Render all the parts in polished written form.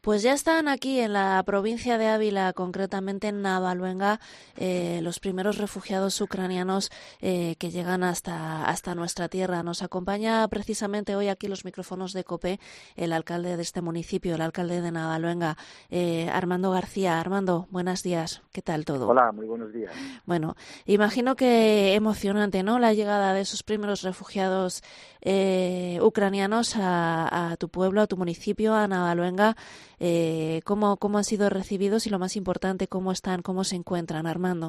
Pues ya están aquí en la provincia de Ávila, concretamente en Navaluenga, los primeros refugiados ucranianos que llegan hasta nuestra tierra. Nos acompaña precisamente hoy aquí los micrófonos de COPE el alcalde de este municipio, el alcalde de Navaluenga, Armando García. Armando, buenos días. ¿Qué tal todo? Hola, muy buenos días. Bueno, imagino que emocionante, ¿no?, la llegada de esos primeros refugiados ucranianos a tu pueblo, a tu municipio, a Navaluenga. ¿Cómo han sido recibidos y, lo más importante, cómo están, cómo se encuentran, Armando?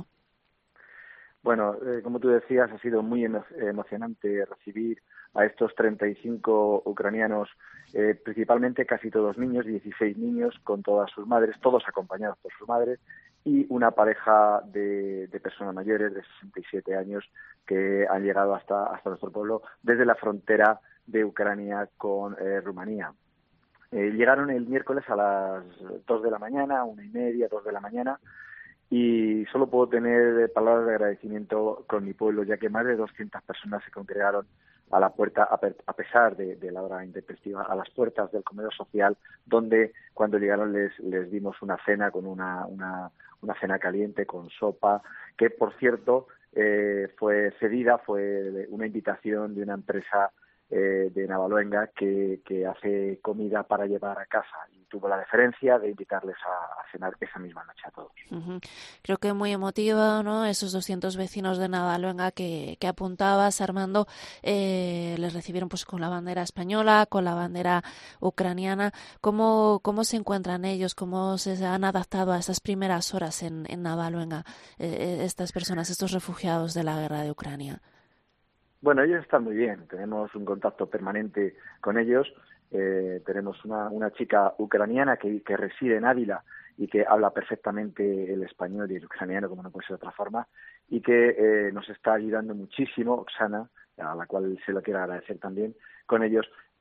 Bueno, como tú decías, ha sido muy emocionante recibir a estos 35 ucranianos, principalmente casi todos niños, 16 niños con todas sus madres, todos acompañados por sus madres, y una pareja de personas mayores de 67 años que han llegado hasta nuestro pueblo desde la frontera de Ucrania con Rumanía. Llegaron el miércoles a las 2 de la mañana, 1:30, 2 de la mañana, y solo puedo tener palabras de agradecimiento con mi pueblo, ya que más de 200 personas se congregaron a la puerta, a pesar de la hora intempestiva, a las puertas del comedor social, donde cuando llegaron les dimos una cena con una cena caliente con sopa, que por cierto fue cedida, fue una invitación de una empresa de Navaluenga que hace comida para llevar a casa, y tuvo la deferencia de invitarles a cenar esa misma noche a todos. Uh-huh. Creo que muy emotivo, ¿no?, esos 200 vecinos de Navaluenga que apuntabas, Armando, les recibieron pues con la bandera española, con la bandera ucraniana. ¿Cómo se encuentran ellos? ¿Cómo se han adaptado a esas primeras horas en Navaluenga, estas personas, estos refugiados de la guerra de Ucrania? Bueno, ellos están muy bien, tenemos un contacto permanente con ellos. Tenemos una chica ucraniana que reside en Ávila y que habla perfectamente el español y el ucraniano, como no puede ser de otra forma, y que nos está ayudando muchísimo, Oksana, a la cual se lo quiero agradecer también, con ellos.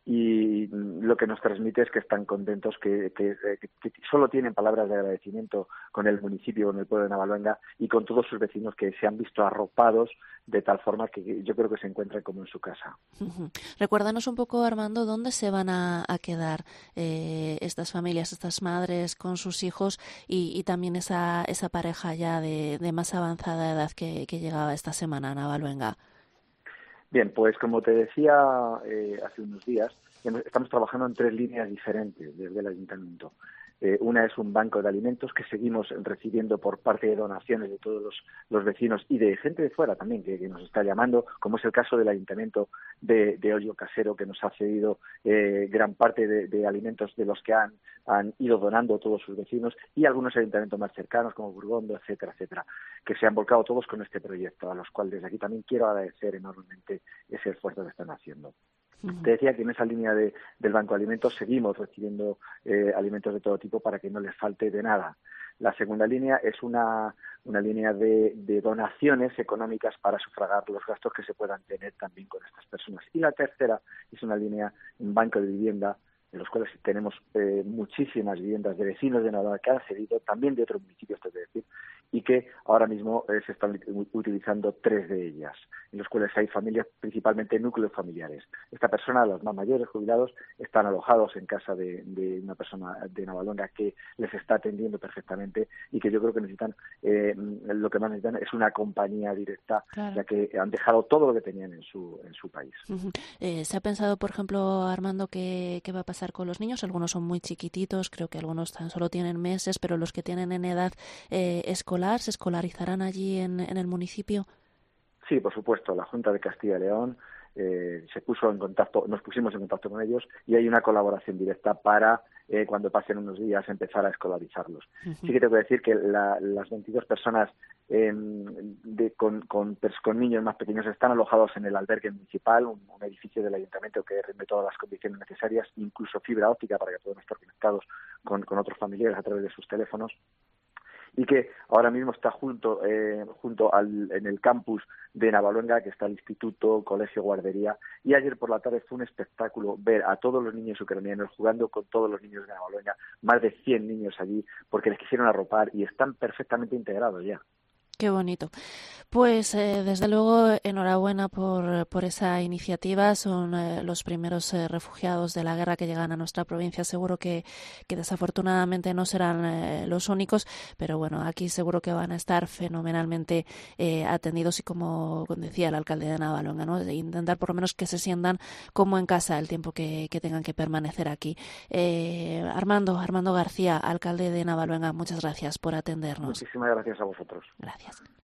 Y lo que nos transmite es que están contentos, que solo tienen palabras de agradecimiento con el municipio, con el pueblo de Navaluenga y con todos sus vecinos, que se han visto arropados de tal forma que yo creo que se encuentran como en su casa. Uh-huh. Recuérdanos un poco, Armando, dónde se van a quedar estas familias, estas madres con sus hijos y también esa pareja ya de más avanzada edad que llegaba esta semana a Navaluenga. Bien, pues como te decía hace unos días, estamos trabajando en 3 líneas diferentes desde el ayuntamiento. Una es un banco de alimentos que seguimos recibiendo por parte de donaciones de todos los vecinos y de gente de fuera también que nos está llamando, como es el caso del ayuntamiento de Ollio Casero, que nos ha cedido gran parte de alimentos de los que han ido donando todos sus vecinos, y algunos ayuntamientos más cercanos como Burgondo, etcétera, etcétera, que se han volcado todos con este proyecto, a los cuales desde aquí también quiero agradecer enormemente ese esfuerzo que están haciendo. Te decía que en esa línea del Banco de Alimentos seguimos recibiendo alimentos de todo tipo para que no les falte de nada. La segunda línea es una línea de donaciones económicas para sufragar los gastos que se puedan tener también con estas personas. Y la tercera es una línea, un banco de vivienda, en los cuales tenemos muchísimas viviendas de vecinos de Navaluenga que han cedido, también de otros municipios, te voy a decir, y que ahora mismo se están utilizando 3 de ellas, en los cuales hay familias, principalmente núcleos familiares. Esta persona, los más mayores, jubilados, están alojados en casa de una persona de Navaluenga que les está atendiendo perfectamente, y que yo creo que necesitan, lo que más necesitan es una compañía directa, Claro. ya que han dejado todo lo que tenían en su país. Uh-huh. ¿Se ha pensado, por ejemplo, Armando, qué va a pasar con los niños? Algunos son muy chiquititos, creo que algunos tan solo tienen meses, pero los que tienen en edad escolar, ¿se escolarizarán allí en el municipio? Sí, por supuesto. La Junta de Castilla y León nos pusimos en contacto con ellos, y hay una colaboración directa para cuando pasen unos días empezar a escolarizarlos. Uh-huh. Sí que tengo que decir que las 22 personas con niños más pequeños están alojados en el albergue municipal, un edificio del ayuntamiento que reúne todas las condiciones necesarias, incluso fibra óptica para que puedan estar conectados con otros familiares a través de sus teléfonos, y que ahora mismo está junto en el campus de Navaluenga, que está el instituto, colegio, guardería, y ayer por la tarde fue un espectáculo ver a todos los niños ucranianos jugando con todos los niños de Navaluenga, más de 100 niños allí, porque les quisieron arropar y están perfectamente integrados ya. Qué bonito. Pues desde luego enhorabuena por esa iniciativa. Son los primeros refugiados de la guerra que llegan a nuestra provincia. Seguro que desafortunadamente no serán los únicos, pero bueno, aquí seguro que van a estar fenomenalmente atendidos y como decía el alcalde de Navaluenga, ¿no? De intentar por lo menos que se sientan como en casa el tiempo que tengan que permanecer aquí. Armando García, alcalde de Navaluenga, muchas gracias por atendernos. Muchísimas gracias a vosotros. Gracias.